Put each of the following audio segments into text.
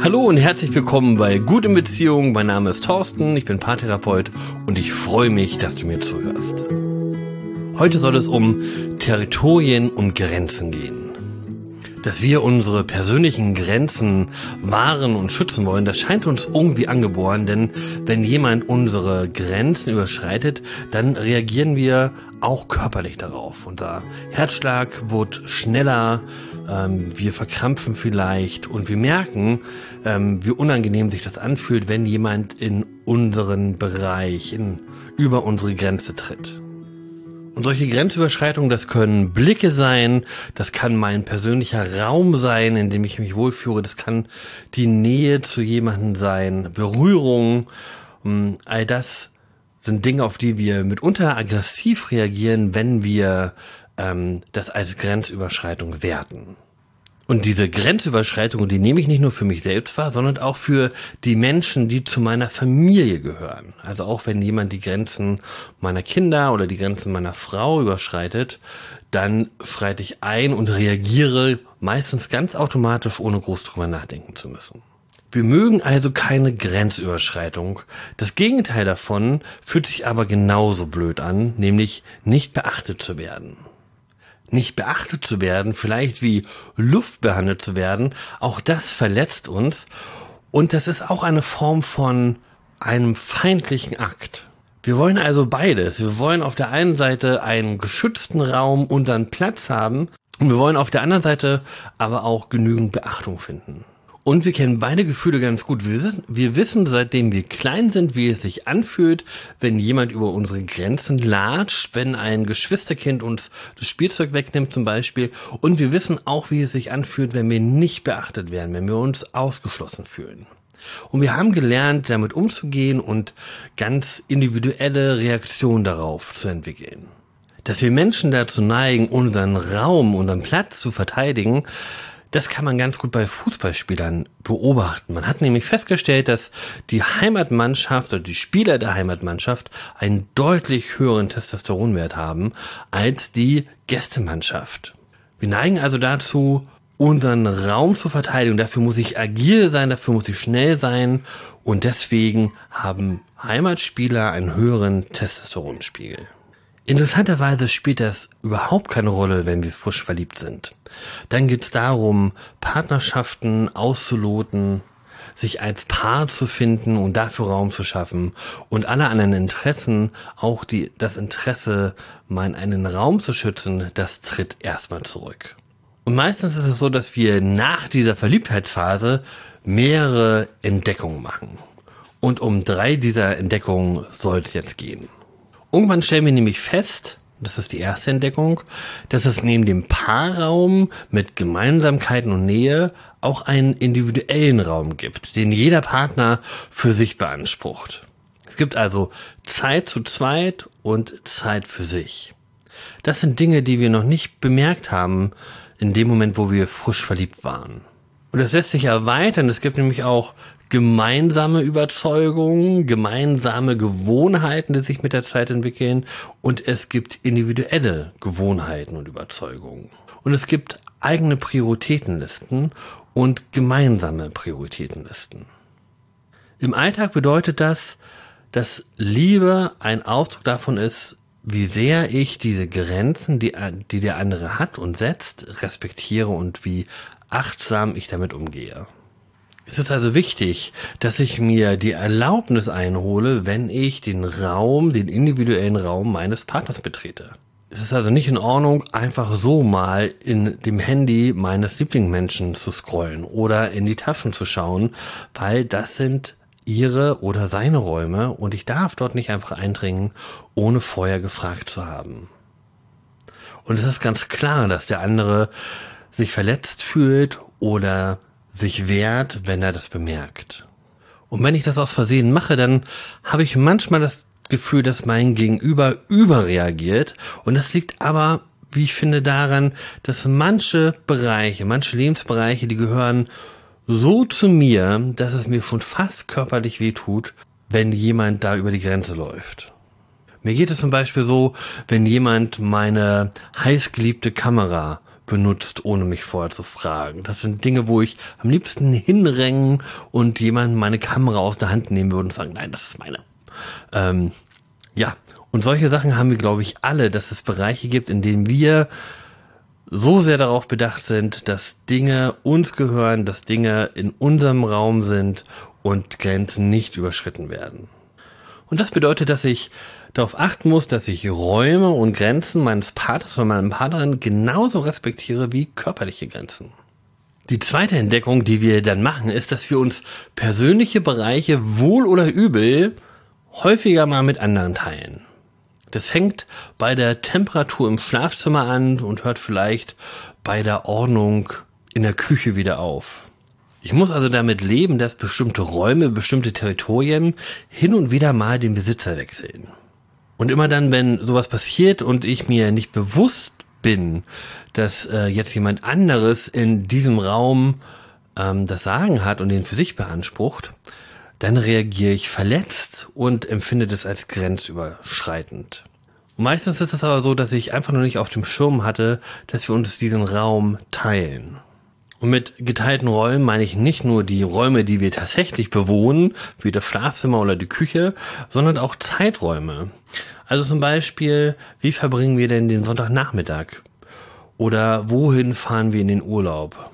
Hallo und herzlich willkommen bei Gut in Beziehung. Mein Name ist Thorsten, ich bin Paartherapeut und ich freue mich, dass du mir zuhörst. Heute soll es um Territorien und Grenzen gehen. Dass wir unsere persönlichen Grenzen wahren und schützen wollen, das scheint uns irgendwie angeboren, denn wenn jemand unsere Grenzen überschreitet, dann reagieren wir auch körperlich darauf. Unser Herzschlag wird schneller, wir verkrampfen vielleicht und wir merken, wie unangenehm sich das anfühlt, wenn jemand in unseren Bereich, über unsere Grenze tritt. Und solche Grenzüberschreitungen, das können Blicke sein, das kann mein persönlicher Raum sein, in dem ich mich wohlfühle, das kann die Nähe zu jemandem sein, Berührung, all das sind Dinge, auf die wir mitunter aggressiv reagieren, wenn wir das als Grenzüberschreitung werten. Und diese Grenzüberschreitung, die nehme ich nicht nur für mich selbst wahr, sondern auch für die Menschen, die zu meiner Familie gehören. Also auch wenn jemand die Grenzen meiner Kinder oder die Grenzen meiner Frau überschreitet, dann schreite ich ein und reagiere meistens ganz automatisch, ohne groß drüber nachdenken zu müssen. Wir mögen also keine Grenzüberschreitung. Das Gegenteil davon fühlt sich aber genauso blöd an, nämlich nicht beachtet zu werden. Nicht beachtet zu werden, vielleicht wie Luft behandelt zu werden, auch das verletzt uns. Und das ist auch eine Form von einem feindlichen Akt. Wir wollen also beides. Wir wollen auf der einen Seite einen geschützten Raum, unseren Platz haben. Und wir wollen auf der anderen Seite aber auch genügend Beachtung finden. Und wir kennen beide Gefühle ganz gut. Wir wissen, seitdem wir klein sind, wie es sich anfühlt, wenn jemand über unsere Grenzen latscht, wenn ein Geschwisterkind uns das Spielzeug wegnimmt zum Beispiel. Und wir wissen auch, wie es sich anfühlt, wenn wir nicht beachtet werden, wenn wir uns ausgeschlossen fühlen. Und wir haben gelernt, damit umzugehen und ganz individuelle Reaktionen darauf zu entwickeln. Dass wir Menschen dazu neigen, unseren Raum, unseren Platz zu verteidigen, das kann man ganz gut bei Fußballspielern beobachten. Man hat nämlich festgestellt, dass die Heimatmannschaft oder die Spieler der Heimatmannschaft einen deutlich höheren Testosteronwert haben als die Gästemannschaft. Wir neigen also dazu, unseren Raum zu verteidigen. Dafür muss ich agil sein, dafür muss ich schnell sein und deswegen haben Heimatspieler einen höheren Testosteronspiegel. Interessanterweise spielt das überhaupt keine Rolle, wenn wir frisch verliebt sind. Dann geht es darum, Partnerschaften auszuloten, sich als Paar zu finden und dafür Raum zu schaffen und alle anderen Interessen, auch das Interesse, einen Raum zu schützen, das tritt erstmal zurück. Und meistens ist es so, dass wir nach dieser Verliebtheitsphase mehrere Entdeckungen machen. Und um 3 dieser Entdeckungen soll es jetzt gehen. Irgendwann stellen wir nämlich fest, das ist die erste Entdeckung, dass es neben dem Paarraum mit Gemeinsamkeiten und Nähe auch einen individuellen Raum gibt, den jeder Partner für sich beansprucht. Es gibt also Zeit zu zweit und Zeit für sich. Das sind Dinge, die wir noch nicht bemerkt haben in dem Moment, wo wir frisch verliebt waren. Und das lässt sich erweitern. Es gibt nämlich auch gemeinsame Überzeugungen, gemeinsame Gewohnheiten, die sich mit der Zeit entwickeln. Und es gibt individuelle Gewohnheiten und Überzeugungen. Und es gibt eigene Prioritätenlisten und gemeinsame Prioritätenlisten. Im Alltag bedeutet das, dass Liebe ein Ausdruck davon ist, wie sehr ich diese Grenzen, die der andere hat und setzt, respektiere und wie achtsam ich damit umgehe. Es ist also wichtig, dass ich mir die Erlaubnis einhole, wenn ich den individuellen Raum meines Partners betrete. Es ist also nicht in Ordnung, einfach so mal in dem Handy meines Lieblingsmenschen zu scrollen oder in die Taschen zu schauen, weil das sind ihre oder seine Räume und ich darf dort nicht einfach eindringen, ohne vorher gefragt zu haben. Und es ist ganz klar, dass der andere sich verletzt fühlt oder sich wehrt, wenn er das bemerkt. Und wenn ich das aus Versehen mache, dann habe ich manchmal das Gefühl, dass mein Gegenüber überreagiert. Und das liegt aber, wie ich finde, daran, dass manche Lebensbereiche, die gehören so zu mir, dass es mir schon fast körperlich wehtut, wenn jemand da über die Grenze läuft. Mir geht es zum Beispiel so, wenn jemand meine heißgeliebte Kamera benutzt, ohne mich vorher zu fragen. Das sind Dinge, wo ich am liebsten hinrennen und jemand meine Kamera aus der Hand nehmen würde und sagen, nein, das ist meine. Ja, und solche Sachen haben wir, glaube ich, alle, dass es Bereiche gibt, in denen wir so sehr darauf bedacht sind, dass Dinge uns gehören, dass Dinge in unserem Raum sind und Grenzen nicht überschritten werden. Und das bedeutet, dass ich darauf achten muss, dass ich Räume und Grenzen meines Partners oder meiner Partnerin genauso respektiere wie körperliche Grenzen. Die zweite Entdeckung, die wir dann machen, ist, dass wir uns persönliche Bereiche wohl oder übel häufiger mal mit anderen teilen. Das fängt bei der Temperatur im Schlafzimmer an und hört vielleicht bei der Ordnung in der Küche wieder auf. Ich muss also damit leben, dass bestimmte Räume, bestimmte Territorien hin und wieder mal den Besitzer wechseln. Und immer dann, wenn sowas passiert und ich mir nicht bewusst bin, dass jetzt jemand anderes in diesem Raum das Sagen hat und den für sich beansprucht, dann reagiere ich verletzt und empfinde das als grenzüberschreitend. Und meistens ist es aber so, dass ich einfach nur nicht auf dem Schirm hatte, dass wir uns diesen Raum teilen. Und mit geteilten Räumen meine ich nicht nur die Räume, die wir tatsächlich bewohnen, wie das Schlafzimmer oder die Küche, sondern auch Zeiträume. Also zum Beispiel, wie verbringen wir denn den Sonntagnachmittag? Oder wohin fahren wir in den Urlaub?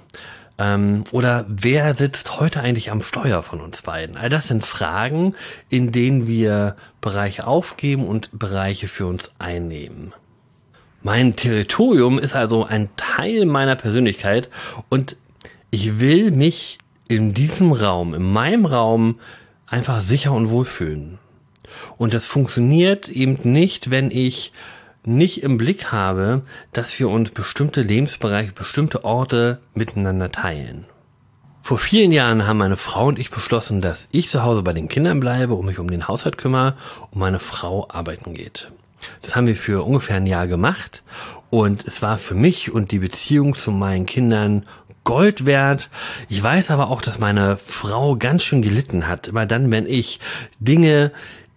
Oder wer sitzt heute eigentlich am Steuer von uns beiden? All das sind Fragen, in denen wir Bereiche aufgeben und Bereiche für uns einnehmen. Mein Territorium ist also ein Teil meiner Persönlichkeit und ich will mich in diesem Raum, in meinem Raum, einfach sicher und wohl fühlen. Und das funktioniert eben nicht, wenn ich nicht im Blick habe, dass wir uns bestimmte Lebensbereiche, bestimmte Orte miteinander teilen. Vor vielen Jahren haben meine Frau und ich beschlossen, dass ich zu Hause bei den Kindern bleibe und mich um den Haushalt kümmere und meine Frau arbeiten geht. Das haben wir für ungefähr ein Jahr gemacht und es war für mich und die Beziehung zu meinen Kindern Gold wert. Ich weiß aber auch, dass meine Frau ganz schön gelitten hat. Immer dann, wenn ich Dinge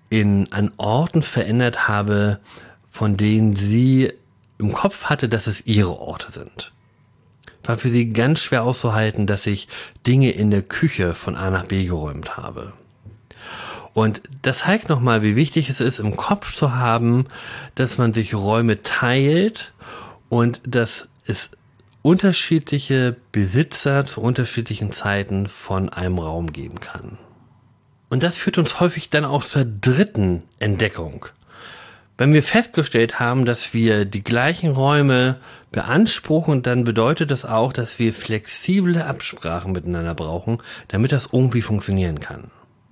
an Orten verändert habe, von denen sie im Kopf hatte, dass es ihre Orte sind. War für sie ganz schwer auszuhalten, dass ich Dinge in der Küche von A nach B geräumt habe. Und das zeigt nochmal, wie wichtig es ist, im Kopf zu haben, dass man sich Räume teilt und dass es unterschiedliche Besitzer zu unterschiedlichen Zeiten von einem Raum geben kann. Und das führt uns häufig dann auch zur dritten Entdeckung. Wenn wir festgestellt haben, dass wir die gleichen Räume beanspruchen, dann bedeutet das auch, dass wir flexible Absprachen miteinander brauchen, damit das irgendwie funktionieren kann.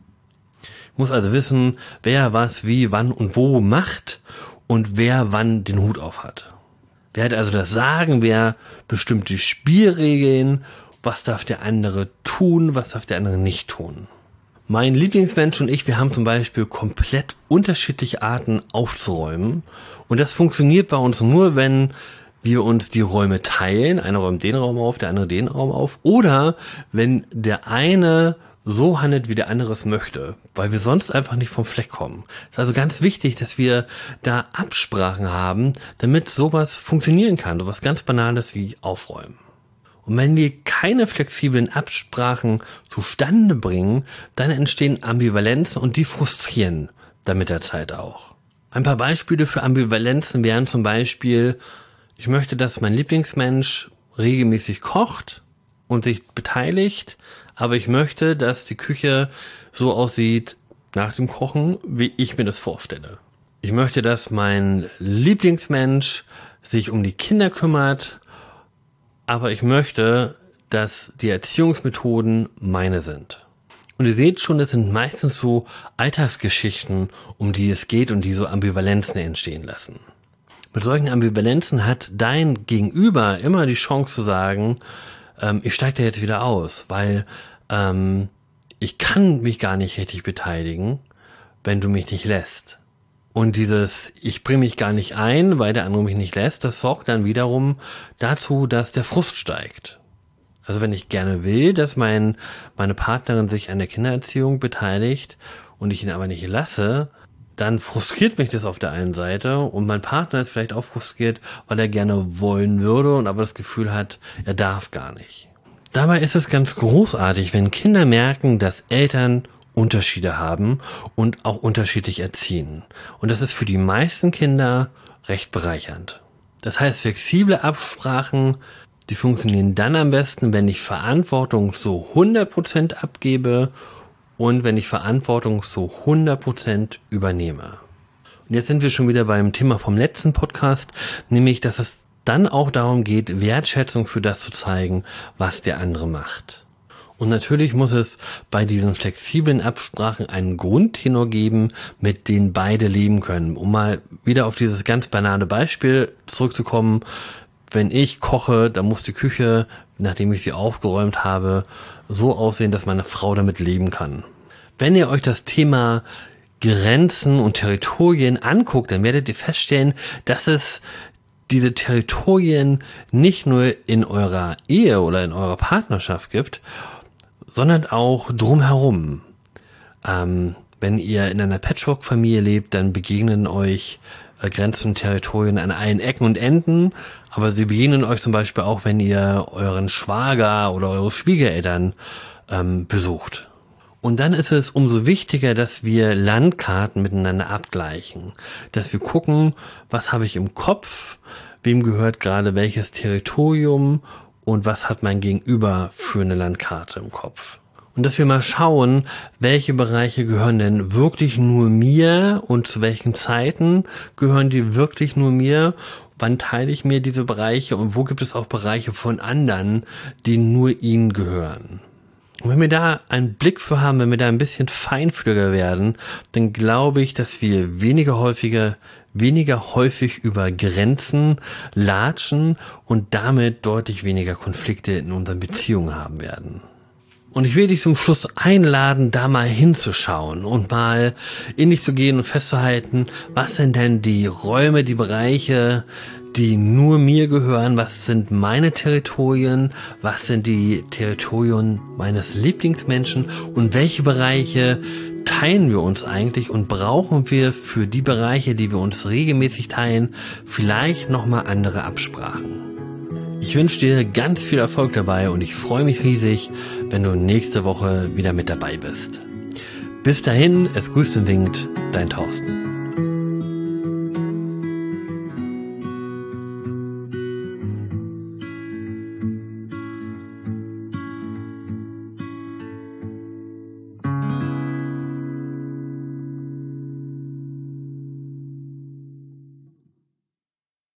Ich muss also wissen, wer was, wie, wann und wo macht und wer wann den Hut auf hat. Wer hat also das Sagen, wer bestimmt die Spielregeln, was darf der andere tun, was darf der andere nicht tun. Mein Lieblingsmensch und ich, wir haben zum Beispiel komplett unterschiedliche Arten aufzuräumen. Und das funktioniert bei uns nur, wenn wir uns die Räume teilen. Einer räumt den Raum auf, der andere den Raum auf. Oder wenn der eine so handelt, wie der andere es möchte. Weil wir sonst einfach nicht vom Fleck kommen. Es ist also ganz wichtig, dass wir da Absprachen haben, damit sowas funktionieren kann. Sowas ganz Banales wie Aufräumen. Und wenn wir keine flexiblen Absprachen zustande bringen, dann entstehen Ambivalenzen und die frustrieren dann mit der Zeit auch. Ein paar Beispiele für Ambivalenzen wären zum Beispiel, ich möchte, dass mein Lieblingsmensch regelmäßig kocht und sich beteiligt, aber ich möchte, dass die Küche so aussieht nach dem Kochen, wie ich mir das vorstelle. Ich möchte, dass mein Lieblingsmensch sich um die Kinder kümmert, aber ich möchte, dass die Erziehungsmethoden meine sind. Und ihr seht schon, es sind meistens so Alltagsgeschichten, um die es geht und die so Ambivalenzen entstehen lassen. Mit solchen Ambivalenzen hat dein Gegenüber immer die Chance zu sagen, ich steige da jetzt wieder aus, weil ich kann mich gar nicht richtig beteiligen, wenn du mich nicht lässt. Und dieses, ich bringe mich gar nicht ein, weil der andere mich nicht lässt, das sorgt dann wiederum dazu, dass der Frust steigt. Also wenn ich gerne will, dass meine Partnerin sich an der Kindererziehung beteiligt und ich ihn aber nicht lasse, dann frustriert mich das auf der einen Seite und mein Partner ist vielleicht auch frustriert, weil er gerne wollen würde und aber das Gefühl hat, er darf gar nicht. Dabei ist es ganz großartig, wenn Kinder merken, dass Eltern Unterschiede haben und auch unterschiedlich erziehen. Und das ist für die meisten Kinder recht bereichernd. Das heißt, flexible Absprachen, die funktionieren dann am besten, wenn ich Verantwortung so 100% abgebe und wenn ich Verantwortung so 100% übernehme. Und jetzt sind wir schon wieder beim Thema vom letzten Podcast, nämlich, dass es dann auch darum geht, Wertschätzung für das zu zeigen, was der andere macht. Und natürlich muss es bei diesen flexiblen Absprachen einen Grundtenor geben, mit dem beide leben können. Um mal wieder auf dieses ganz banale Beispiel zurückzukommen, wenn ich koche, dann muss die Küche, nachdem ich sie aufgeräumt habe, so aussehen, dass meine Frau damit leben kann. Wenn ihr euch das Thema Grenzen und Territorien anguckt, dann werdet ihr feststellen, dass es diese Territorien nicht nur in eurer Ehe oder in eurer Partnerschaft gibt, sondern auch drumherum. Wenn ihr in einer Patchwork-Familie lebt, dann begegnen euch Grenzen und Territorien an allen Ecken und Enden, aber sie begegnen euch zum Beispiel auch, wenn ihr euren Schwager oder eure Schwiegereltern besucht. Und dann ist es umso wichtiger, dass wir Landkarten miteinander abgleichen, dass wir gucken, was habe ich im Kopf, wem gehört gerade welches Territorium und was hat mein Gegenüber für eine Landkarte im Kopf. Und dass wir mal schauen, welche Bereiche gehören denn wirklich nur mir und zu welchen Zeiten gehören die wirklich nur mir, wann teile ich mir diese Bereiche und wo gibt es auch Bereiche von anderen, die nur ihnen gehören. Und wenn wir da einen Blick für haben, wenn wir da ein bisschen feinfühliger werden, dann glaube ich, dass wir weniger häufig über Grenzen latschen und damit deutlich weniger Konflikte in unseren Beziehungen haben werden. Und ich will dich zum Schluss einladen, da mal hinzuschauen und mal in dich zu gehen und festzuhalten, was sind denn die Räume, die Bereiche, die nur mir gehören, was sind meine Territorien, was sind die Territorien meines Lieblingsmenschen und welche Bereiche teilen wir uns eigentlich und brauchen wir für die Bereiche, die wir uns regelmäßig teilen, vielleicht nochmal andere Absprachen. Ich wünsche dir ganz viel Erfolg dabei und ich freue mich riesig, wenn du nächste Woche wieder mit dabei bist. Bis dahin, es grüßt und winkt, dein Thorsten.